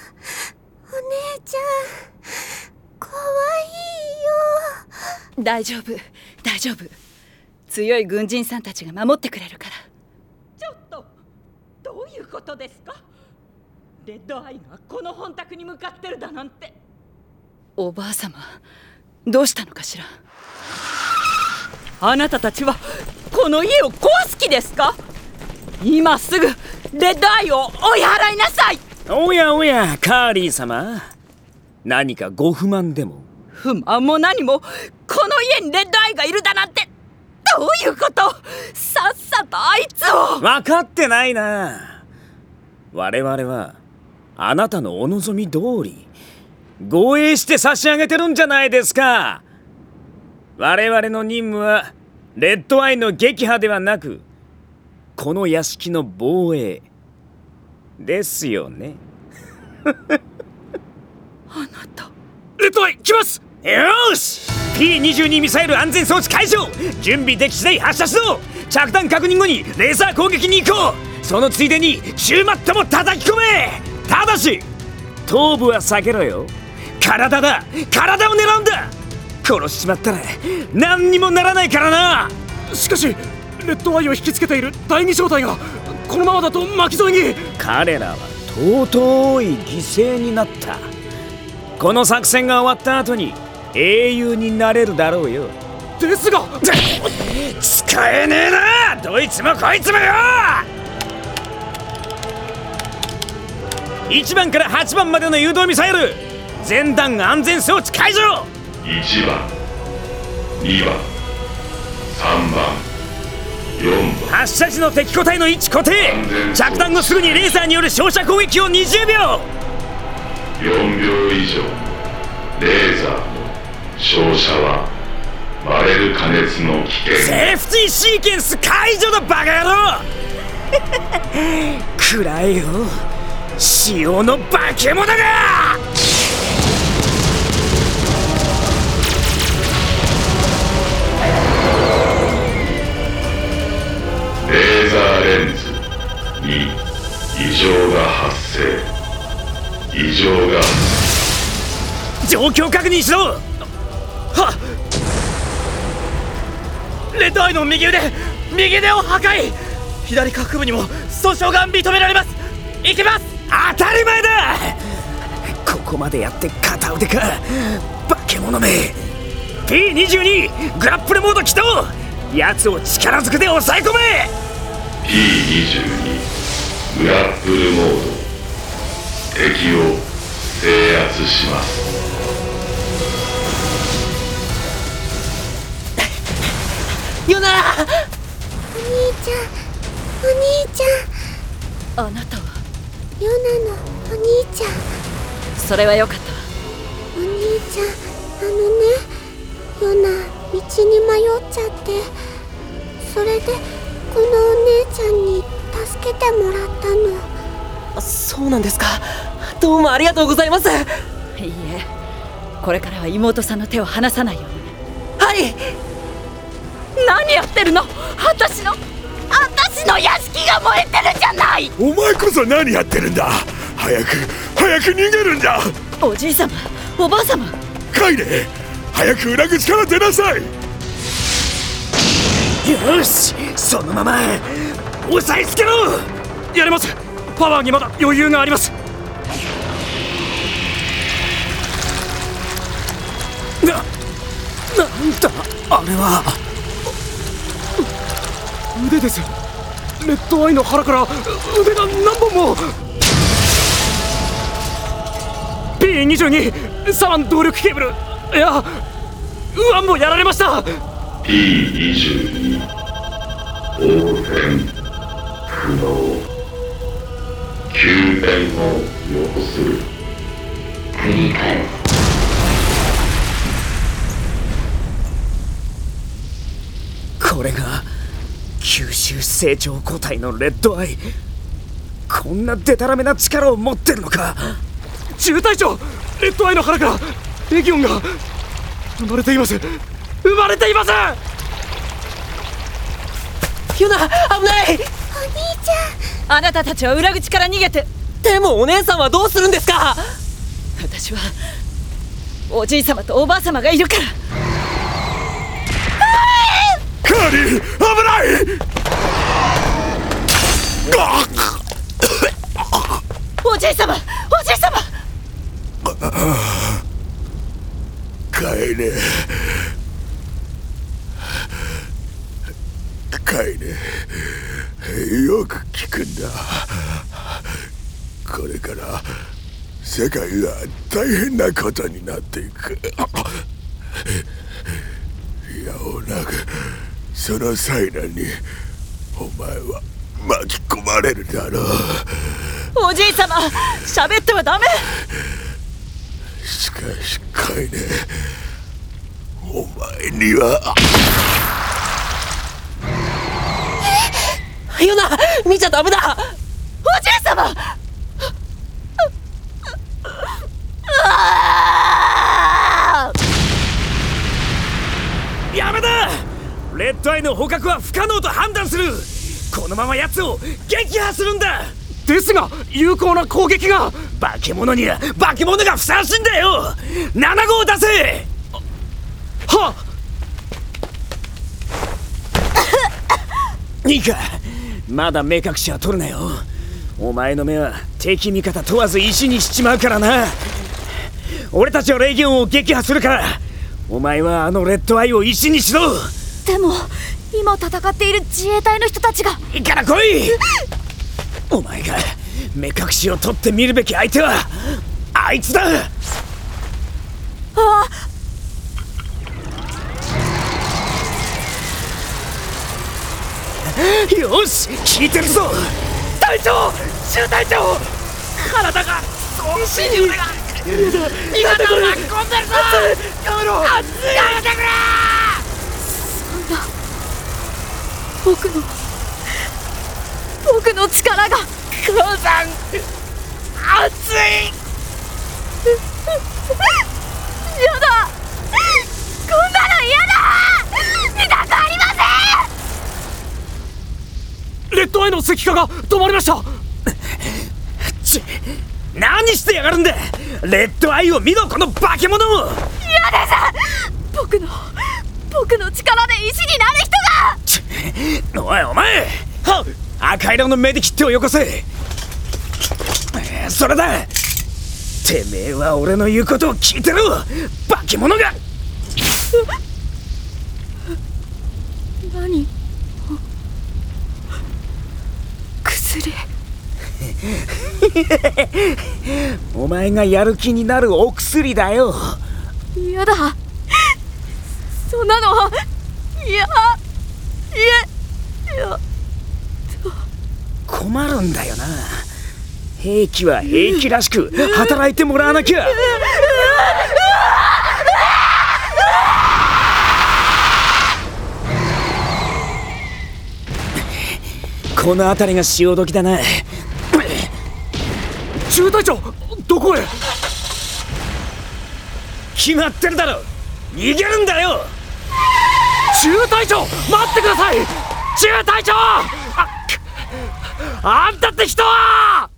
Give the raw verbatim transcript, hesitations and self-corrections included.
お姉ちゃんかわいいよ。 大丈夫大丈夫、強い軍人さんたちが守ってくれるから。 ちょっとどういうことですか？レッドアイがこの本宅に向かってるだなんて。 おばあ様、どうしたのかしら。 あなたたちはこの家を壊す気ですか？今すぐレッドアイを追い払いなさい。 おやおや、カーリー様、何かご不満でも？ 不満も何も、この家にレッドアイがいるだなんてどういうこと？さっさとあいつを。 分かってないな。我々はあなたのお望み通り護衛して差し上げてるんじゃないですか。我々の任務はレッドアイの撃破ではなく、この屋敷の防衛ですよね。 あなた。 レッドアイ来ます。よーし、 ピーにじゅうに ミサイル安全装置解除。準備でき次第発射しろ。着弾確認後にレーザー攻撃に行こう。そのついでにチューマットも叩き込め。ただし頭部は避けろよ。体だ、体を狙うんだ。殺しちまったら何にもならないからな。 しかしレッドアイを引きつけている第二小隊がこのままだと巻き添えに。 彼らは尊い犠牲になった。この作戦が終わった後に英雄になれるだろうよ。 ですが使えねえな、どいつもこいつもよ。いちばんからはちばんまでの誘導ミサイル全弾安全装置解除。 いちばん、にばん、さんばん、よんばん。 発射時の敵個体の位置固定。着弾後すぐにレーザーによる照射攻撃をにじゅうびょう。 よんびょう以上レーザーの照射はバレル加熱の危険。 セーフティーシーケンス解除だバカ野郎。くらえよ、潮の化け物が。 レーザーレンズに異常が発生。異常が状況確認しろ。はっ、レッドアイの右腕右腕を破壊。左下腹部にも損傷が認められます。行きます。 当たり前だ。ここまでやって片腕か、化け物め。 ピーにじゅうに グラップルモード起動。奴を力ずくで抑え込め。 ピーにじゅうに グラップルモード、敵を制圧します。 ヨナ。 お兄ちゃんお兄ちゃん。 あなたはヨナのお兄ちゃん。 それはよかったわ。 お兄ちゃん、あのね、ヨナ道に迷っちゃって、それでこのお姉ちゃんに助けてもらったの。 そうなんですか。どうもありがとうございます。 いいえ、これからは妹さんの手を離さないように。 はい。何やってるの？私の私の屋敷が燃えてるじゃない。 お前こそ何やってるんだ。早く早く逃げるんだ。 おじい様、おばあ様、 帰れ。早く裏口から出なさい。 よし、そのまま押さえつけろ。 やれます。パワーにまだ余裕があります。 な、なんだあれは。 腕です。レッドアイの腹から腕が何本も。 ピーにじゅうに サワン動力ケーブル、いやウアンもやられました。 ピーにじゅうに 応戦不能。急変を要する。繰り返す。 これが吸収成長個体のレッドアイ。こんなデタラメな力を持ってるのか。 中隊長、レッドアイの腹からレギオンが生まれています。生まれています。 ヨナ、危ない。 お兄ちゃん。 あなたたちは裏口から逃げて。 でもお姉さんはどうするんですか？ 私はおじい様とおばあ様がいるから。 カーリー、危ない！ おじい様、おじい様。 帰れ帰れ、よく聞くんだ。これから世界が大変なことになっていく。やおなくその災難にお前は巻き込まれるだろう。 おじい様、喋ってはダメ。 しかしカイネ、お前には。 ヨナ、見ちゃダメだ。 おじい様。 やめだ！レッドアイの捕獲は不可能と判断する。このまま奴を撃破するんだ。 ですが有効な攻撃が。 化け物には化け物がふさわしいんだよ。なな号を出せ。 はっいいか、まだ目隠しは取るなよ。お前の目は敵味方問わず石にしちまうからな。俺たちはレギオンを撃破するから、お前はあのレッドアイを石にしろ。 でも今戦っている自衛隊の人たちが。 いいから来い。お前が目隠しを取って見るべき相手はあいつだ。 あよし、聞いてるぞ。 隊長、中隊長、体が少しに腕が味方を巻き込んでるぞ。やめろ。やめてくれ。 僕の僕の力が。 母さん、熱い。 やだ、こんなの嫌だ。見たくありません。 レッドアイの石化が止まりました。 ち何してやがるんだ。レッドアイを見ろ、この化け物を。 嫌です。僕の僕の力で石になる人が。 おいお前、はっ、赤色のメディキットをよこせ。それだ。てめえは俺の言うことを聞いてろ、化け物が。 何？薬。 お前がやる気になるお薬だよ。 嫌だ、そんなの。いやいえいや困るんだよな。兵器は兵器らしく働いてもらわなきゃ。この辺りが潮時だな。 中隊長、どこへ？ 決まってるだろ、逃げるんだよ。 中隊長、待ってください。中隊長、あ、あんたって人は。